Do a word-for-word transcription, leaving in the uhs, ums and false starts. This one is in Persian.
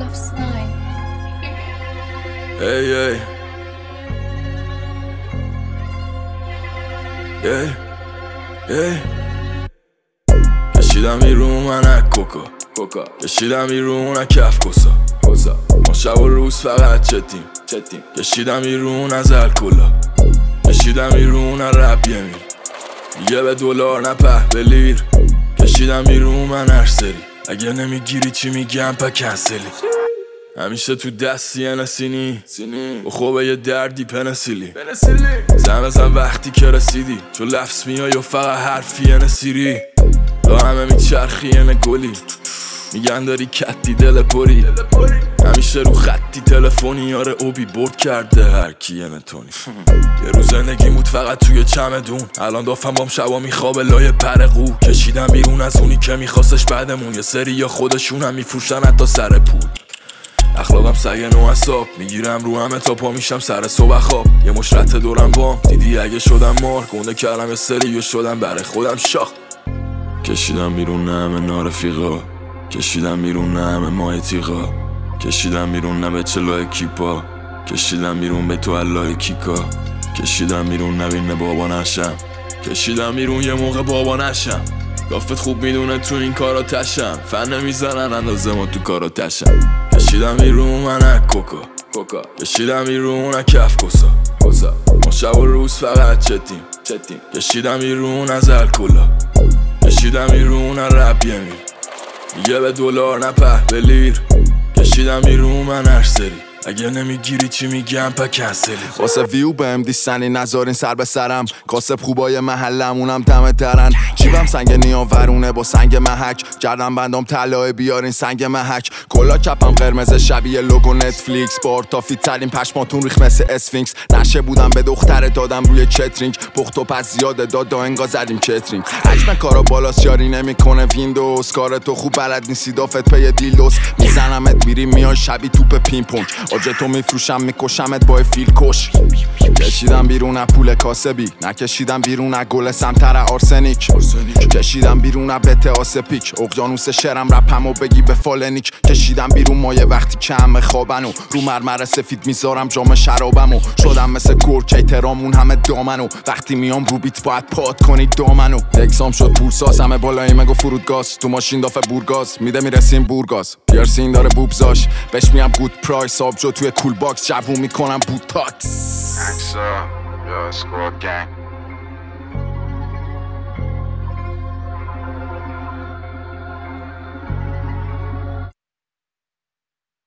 Puffs nine. Hey, hey. Hey, hey. کشیدم بیرون من کوکا کوکا کشیدم بیرون کف کسا کسا ما شب و روز فقط چتیم چتیم کشیدم بیرون از الکلا کشیدم بیرون رپ یمین دیگه به دلار نه پهبلیر کشیدم بیرون من هر سری اگه نمیگیری چی میگم پا کنسلی همیشه تو دستی نسینی و خوبه یه دردی پنسیلی زن بزن وقتی که رسیدی چون لفظ میای و فقط حرفی نسیری تو همه میچرخی نه گلی میگن داری کتی دل پری همیشه رو خطی تلفنی یاره اوبی برد کرده هر کی نتونی یه روز زندگی بود فقط توی چمدون الان دافم بام شبا میخوابه لای پرقو کشیدم بیرون از اونی که میخواستش بعدمون یه سری یا خودشون هم میفروشن حتی سر پول اخلاقم سگه نو حساب میگیرم رو همه تا پا میشم سر صبح خواب یه مشرت دورم بام دیدی اگه شدم مار گنده کردم یه سری و شدم برای خودم شاخ کشیدم بیرون نه همه نارفیقا کشیدم بیرون نه همه ماه تیغا کشیدم بیرون نه به چلو کیپا کشیدم بیرون به تو الله کیکا کشیدم بیرون نبینه بابا نشم کشیدم بیرون یه موقع بابا نشم دافت خوب میدونه تو این کارا تشم فن نمیزنن اندازه ما تو کارا تشم کشیدم بیرون من کوکا کوکا کشیدم بیرون کف کسا کسا ما شب و روز فقط چتیم چتیم کشیدم بیرون از الکلا کشیدم بیرون رپ یمین دیگه به دلار نه پهبلیر کشیدم بیرون من هر سری اگه نمیگیری چی میگم پا کنسلی واسه ویو بهم دیستنی نذارین سر به سرم کاسب خوبای محلمونم دم درن جیبم سنگ نیاورونه با سنگ محک گردم بندام طلای بیارین سنگ محک کلا کپم قرمز شبیه لوگو نتفلیکس بار تا فیت ترین پشماتون ریخ مثل اسفینکس نشه بودم به دختر دادم روی چترینگ پخت و پس زیاده داد داینگا زدیم چترینگ حجم کارا بالاست یاری نمیکنه ویندوز کار تو خوب بلد نیستی دافت پی دیلدوس میزنمت میری میای شبی توپ پینگ پونگ آجه تو میفروشم میکشمت با فیل کش کشیدم بیرون از پول کاسبی نکشیدم بیرون از گل سمتر آرسنیک کشیدم بیرون از بته آسپیک اقیانوس شرم رپم و بگی به فالنیک کشیدم بیرون مایه وقتی که همه خوابنو رو مرمر سفید میذارم جام شرابمو شدم مثل گرکی ترامون همه دامنو وقتی میام رو بیت باید پاد کنید دامنو اکسام شد پولساز همه بالایی مگو فرودگاز تو ماشین دافه بورگاز میده میرسیم بورگاز پیرسین داره بوبزاش بهش میام گود پرایس آبجو توی کول باکس جوون میکنم بوتاکس Axe up, yo, squad gang.